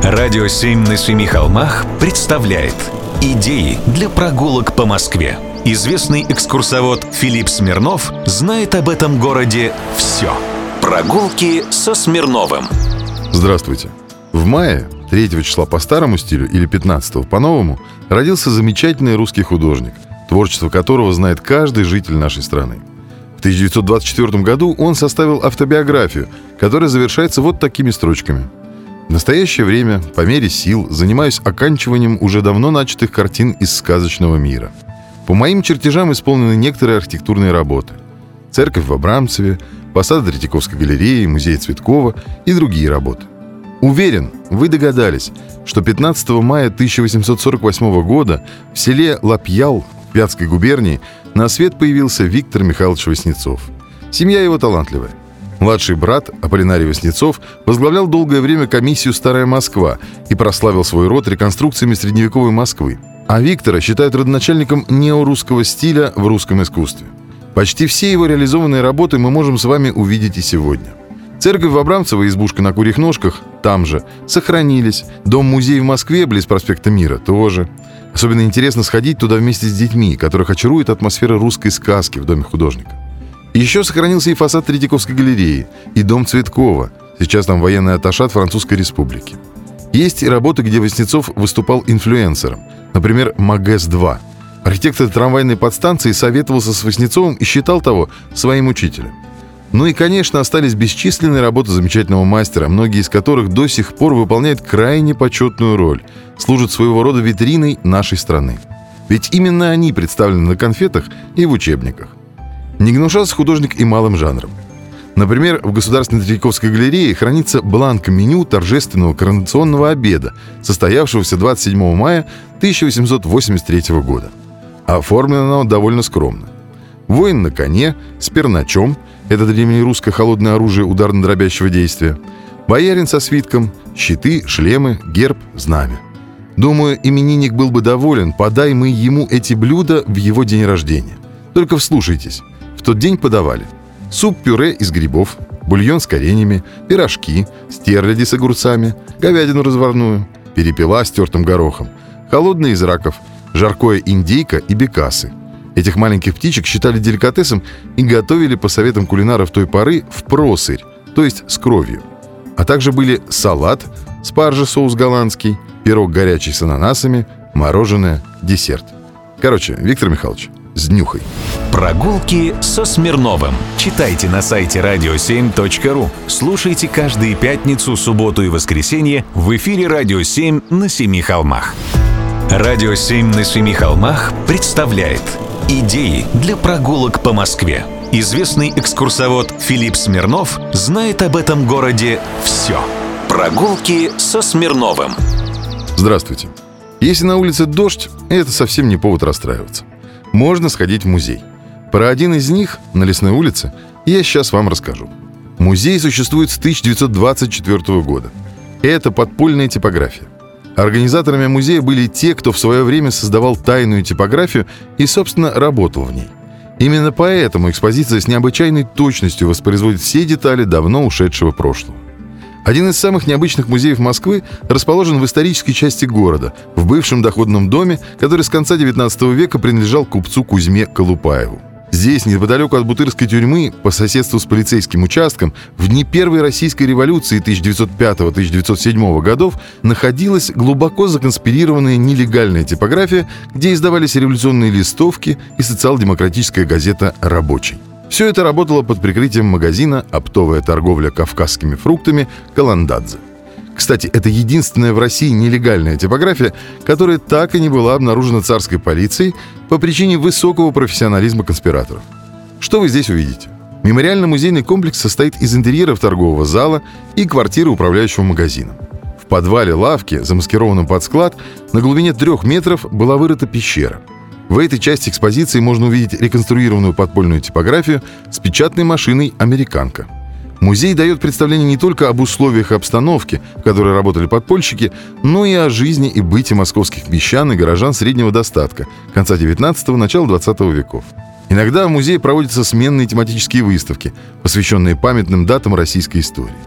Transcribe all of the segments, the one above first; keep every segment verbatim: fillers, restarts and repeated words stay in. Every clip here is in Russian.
Радио семь на семи холмах представляет идеи для прогулок по Москве. Известный экскурсовод Филипп Смирнов знает об этом городе все. Прогулки со Смирновым. Здравствуйте. В мае, третьего числа по старому стилю или пятнадцатого по новому, родился замечательный русский художник, творчество которого знает каждый житель нашей страны. В тысяча девятьсот двадцать четвёртом году он составил автобиографию, которая завершается вот такими строчками. В настоящее время, по мере сил, занимаюсь оканчиванием уже давно начатых картин из сказочного мира. По моим чертежам исполнены некоторые архитектурные работы. Церковь в Абрамцеве, фасад Третьяковской галереи, музей Цветкова и другие работы. Уверен, вы догадались, что пятнадцатого мая тысяча восемьсот сорок восьмого года в селе Лапьял в Вятской губернии на свет появился Виктор Михайлович Васнецов. Семья его талантливая. Младший брат Аполлинарий Васнецов возглавлял долгое время комиссию «Старая Москва» и прославил свой род реконструкциями средневековой Москвы. А Виктора считают родоначальником неорусского стиля в русском искусстве. Почти все его реализованные работы мы можем с вами увидеть и сегодня. Церковь в Абрамцево и избушка на Курьих Ножках там же сохранились. Дом-музей в Москве, близ проспекта Мира, тоже. Особенно интересно сходить туда вместе с детьми, которых очарует атмосфера русской сказки в доме художника. Еще сохранился и фасад Третьяковской галереи, и дом Цветкова. Сейчас там военный атташе Французской Республики. Есть и работы, где Васнецов выступал инфлюенсером. Например, Магэс два. Архитектор трамвайной подстанции советовался с Васнецовым и считал того своим учителем. Ну и, конечно, остались бесчисленные работы замечательного мастера, многие из которых до сих пор выполняют крайне почетную роль, служат своего рода витриной нашей страны. Ведь именно они представлены на конфетах и в учебниках. Не гнушался художник и малым жанром. Например, в Государственной Третьяковской галерее хранится бланк меню торжественного коронационного обеда, состоявшегося двадцать седьмого мая тысяча восемьсот восемьдесят третьего года. Оформлено оно довольно скромно. Воин на коне, с перначом, это древнерусское холодное оружие ударно-дробящего действия, боярин со свитком, щиты, шлемы, герб, знамя. Думаю, именинник был бы доволен, подай мы ему эти блюда в его день рождения. Только вслушайтесь. В тот день подавали суп-пюре из грибов, бульон с коренями, пирожки, стерляди с огурцами, говядину разварную, перепела с тертым горохом, холодный из раков, жаркое индейка и бекасы. Этих маленьких птичек считали деликатесом и готовили по советам кулинаров той поры впросырь, то есть с кровью. А также были салат, спаржа, соус голландский, пирог горячий с ананасами, мороженое, десерт. Короче, Виктор Михайлович, с днюхой. Прогулки со Смирновым. Читайте на сайте радио семь точка ру. Слушайте каждые пятницу, субботу и воскресенье в эфире «Радио семь на семи холмах». «Радио семь на семи холмах» представляет идеи для прогулок по Москве. Известный экскурсовод Филипп Смирнов знает об этом городе все. Прогулки со Смирновым. Здравствуйте. Если на улице дождь, это совсем не повод расстраиваться. Можно сходить в музей. Про один из них, на Лесной улице, я сейчас вам расскажу. Музей существует с тысяча девятьсот двадцать четвёртого года. Это подпольная типография. Организаторами музея были те, кто в свое время создавал тайную типографию и, собственно, работал в ней. Именно поэтому экспозиция с необычайной точностью воспроизводит все детали давно ушедшего прошлого. Один из самых необычных музеев Москвы расположен в исторической части города, в бывшем доходном доме, который с конца девятнадцатого века принадлежал купцу Кузьме Колупаеву. Здесь, неподалеку от Бутырской тюрьмы, по соседству с полицейским участком, в дни Первой Российской революции тысяча девятьсот пятого — тысяча девятьсот седьмого годов находилась глубоко законспирированная нелегальная типография, где издавались революционные листовки и социал-демократическая газета «Рабочий». Все это работало под прикрытием магазина «Оптовая торговля кавказскими фруктами» Каландадзе. Кстати, это единственная в России нелегальная типография, которая так и не была обнаружена царской полицией по причине высокого профессионализма конспираторов. Что вы здесь увидите? Мемориально-музейный комплекс состоит из интерьеров торгового зала и квартиры управляющего магазином. В подвале лавки, замаскированном под склад, на глубине трех метров была вырыта пещера. В этой части экспозиции можно увидеть реконструированную подпольную типографию с печатной машиной «Американка». Музей дает представление не только об условиях и обстановке, в которой работали подпольщики, но и о жизни и быте московских мещан и горожан среднего достатка конца девятнадцатого — начала двадцатого веков. Иногда в музее проводятся сменные тематические выставки, посвященные памятным датам российской истории.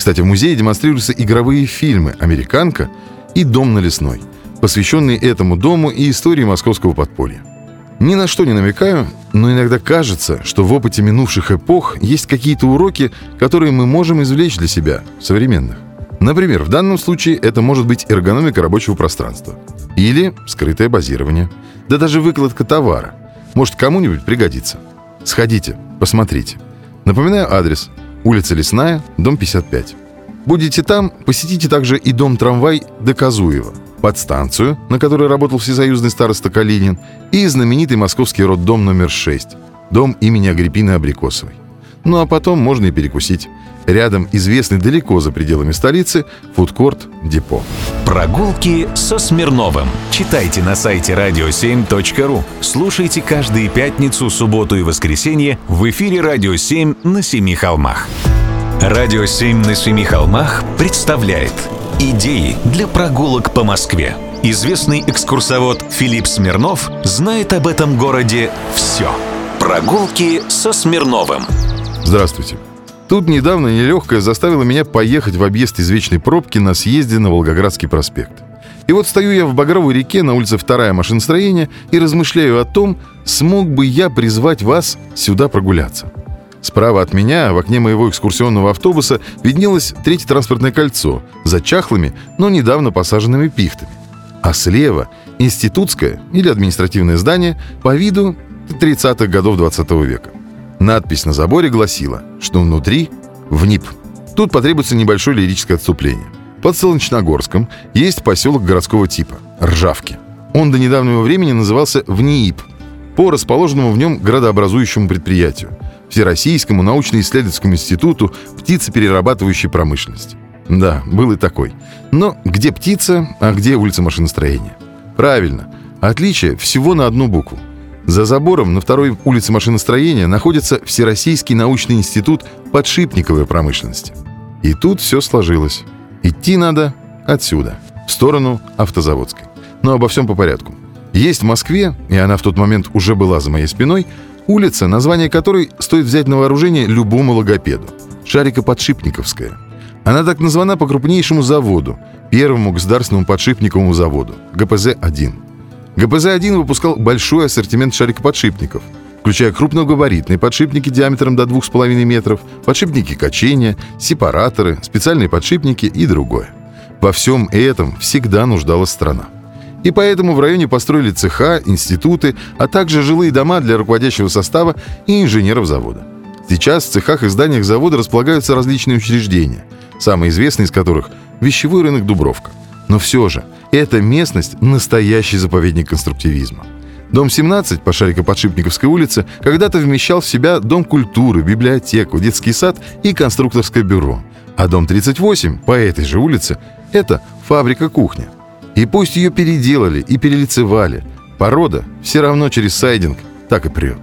Кстати, в музее демонстрируются игровые фильмы «Американка» и «Дом на Лесной», посвященные этому дому и истории московского подполья. Ни на что не намекаю, но иногда кажется, что в опыте минувших эпох есть какие-то уроки, которые мы можем извлечь для себя, современных. Например, в данном случае это может быть эргономика рабочего пространства или скрытое базирование, да даже выкладка товара. Может, кому-нибудь пригодится. Сходите, посмотрите. Напоминаю адрес: улица Лесная, дом пятьдесят пять. Будете там, посетите также и дом-трамвай Доказуева, подстанцию, на которой работал всесоюзный староста Калинин, и знаменитый московский роддом номер шесть, дом имени Агриппины Абрикосовой. Ну а потом можно и перекусить. Рядом известный далеко за пределами столицы фудкорт «Депо». Прогулки со Смирновым. Читайте на сайте радио семь точка ру. Слушайте каждые пятницу, субботу и воскресенье в эфире «Радио семь» на Семи холмах. «Радио семь» на Семи холмах представляет идеи для прогулок по Москве. Известный экскурсовод Филипп Смирнов знает об этом городе все. Прогулки со Смирновым. Здравствуйте. Тут недавно нелегкое заставило меня поехать в объезд извечной пробки на съезде на Волгоградский проспект. И вот стою я в Багровой реке на улице второе машиностроение и размышляю о том, смог бы я призвать вас сюда прогуляться. Справа от меня, в окне моего экскурсионного автобуса, виднелось третье транспортное кольцо за чахлыми, но недавно посаженными пихтами. А слева — институтское или административное здание по виду тридцатых годов двадцатого века. Надпись на заборе гласила, что внутри — ВНИП. Тут потребуется небольшое лирическое отступление. Под Солнечногорском есть поселок городского типа — Ржавки. Он до недавнего времени назывался ВНИИП по расположенному в нем градообразующему предприятию — Всероссийскому научно-исследовательскому институту птицеперерабатывающей промышленности. Да, был и такой. Но где птица, а где улица машиностроения? Правильно, отличие всего на одну букву. За забором на второй улице машиностроения находится Всероссийский научный институт подшипниковой промышленности. И тут все сложилось. Идти надо отсюда, в сторону Автозаводской. Но обо всем по порядку. Есть в Москве, и она в тот момент уже была за моей спиной, улица, название которой стоит взять на вооружение любому логопеду — Шарикоподшипниковская. Она так названа по крупнейшему заводу, первому государственному подшипниковому заводу — гэ пэ зэ один. гэ пэ зэ один выпускал большой ассортимент шарикоподшипников, включая крупногабаритные подшипники диаметром до двух с половиной метров, подшипники качения, сепараторы, специальные подшипники и другое. Во всем этом всегда нуждалась страна. И поэтому в районе построили цеха, институты, а также жилые дома для руководящего состава и инженеров завода. Сейчас в цехах и зданиях завода располагаются различные учреждения, самый известный из которых – вещевой рынок Дубровка. Но все же, эта местность – настоящий заповедник конструктивизма. Дом семнадцать по Шарикоподшипниковской улице когда-то вмещал в себя дом культуры, библиотеку, детский сад и конструкторское бюро. А дом тридцать восемь по этой же улице – это фабрика-кухня. И пусть ее переделали и перелицевали, порода все равно через сайдинг так и прет.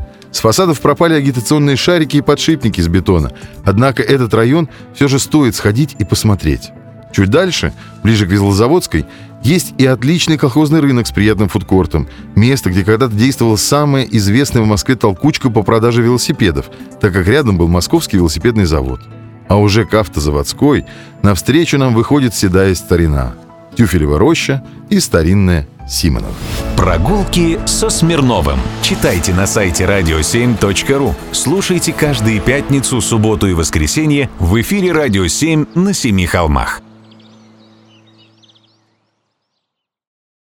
С фасадов пропали агитационные шарики и подшипники из бетона, однако этот район все же стоит сходить и посмотреть. Чуть дальше, ближе к Кизлозаводской, есть и отличный колхозный рынок с приятным фудкортом, место, где когда-то действовала самая известная в Москве толкучка по продаже велосипедов, так как рядом был Московский велосипедный завод. А уже к Автозаводской навстречу нам выходит седая старина — Тюфелева роща и старинная Симонов. Прогулки со Смирновым. Читайте на сайте радио семь точка ру. Слушайте каждые пятницу, субботу и воскресенье в эфире «Радио семь» на Семи холмах.